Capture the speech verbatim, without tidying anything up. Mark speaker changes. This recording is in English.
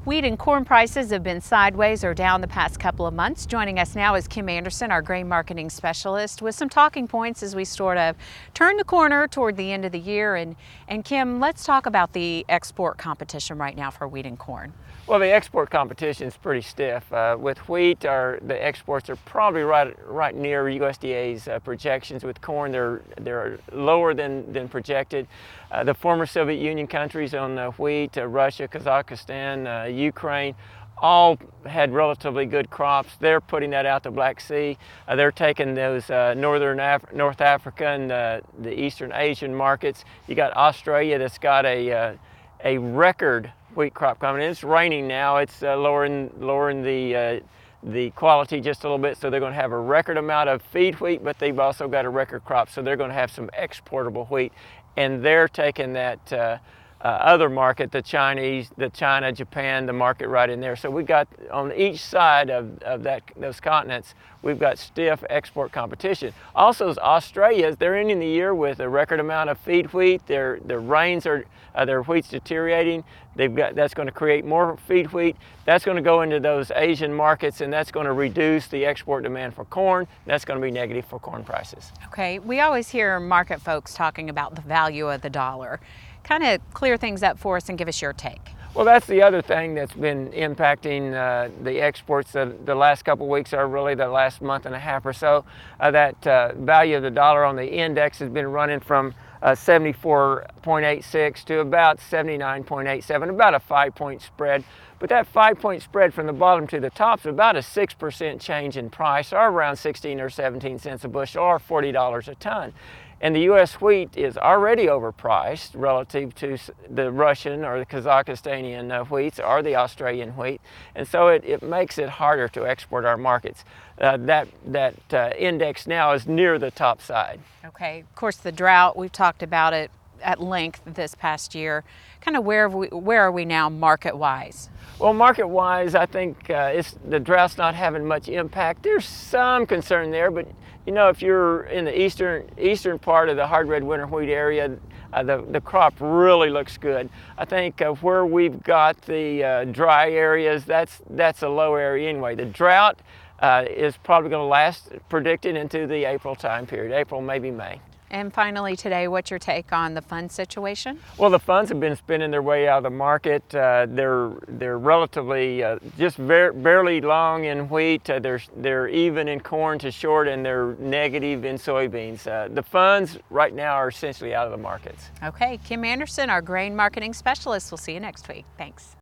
Speaker 1: Wheat and corn prices have been sideways or down the past couple of months. Joining us now is Kim Anderson, our grain marketing specialist, with some talking points as we sort of turn the corner toward the end of the year. And, and Kim, let's talk about the export competition right now for wheat and corn.
Speaker 2: Well, the export competition is pretty stiff. Uh, with wheat, our, the exports are probably right right near U S D A's uh, projections. With corn, they're they're lower than than projected. Uh, the former Soviet Union countries on uh, wheat, uh, Russia, Kazakhstan, uh, Ukraine, all had relatively good crops. They're putting that out to Black Sea. Uh, they're taking those uh, northern Af North Africa and uh, the Eastern Asian markets. You got Australia that's got a uh, a record wheat crop coming in. It's raining now. It's uh, lowering lowering the uh, the quality just a little bit, so they're going to have a record amount of feed wheat, but they've also got a record crop, so they're going to have some exportable wheat, and they're taking that uh, uh, other market, the Chinese, the China, Japan, the market right in there. So we've got on each side of, of that those continents, we've got stiff export competition. Also, Australia, they're ending the year with a record amount of feed wheat. Their their rains are uh, their wheat's deteriorating. They've got that's going to create more feed wheat. That's going to go into those Asian markets, and that's going to reduce the export demand for corn. That's going to be negative for corn prices.
Speaker 1: Okay, we always hear market folks talking about the value of the dollar. Kind of clear things up for us and give us your take.
Speaker 2: Well, that's the other thing that's been impacting uh, the exports the, the last couple of weeks, or really the last month and a half or so. Uh, that uh, value of the dollar on the index has been running from uh, seventy-four point eight six to about seventy-nine point eight seven, about a five-point spread. But that five-point spread from the bottom to the top is about a six percent change in price, or around sixteen or seventeen cents a bushel, or forty dollars a ton. And the U S wheat is already overpriced relative to the Russian or the Kazakhstanian uh, wheats or the Australian wheat. And so it, it makes it harder to export our markets. Uh, that that uh, index now is near the top side.
Speaker 1: Okay, of course the drought, we've talked about it at length this past year. Kind of where, we, where are we now market-wise?
Speaker 2: Well, market-wise, I think uh, it's, the drought's not having much impact. There's some concern there, but you know, if you're in the eastern eastern part of the hard red winter wheat area, uh, the, the crop really looks good. I think uh, where we've got the uh, dry areas, that's, that's a low area anyway. The drought uh, is probably going to last, predicted, into the April time period, April, maybe May.
Speaker 1: And finally today, what's your take on the fund situation?
Speaker 2: Well, the funds have been spinning their way out of the market. Uh, they're they're relatively uh, just ver barely long in wheat. Uh, they're they're even in corn to short, and they're negative in soybeans. Uh, the funds right now are essentially out of the markets.
Speaker 1: Okay, Kim Anderson, our grain marketing specialist. We'll see you next week. Thanks.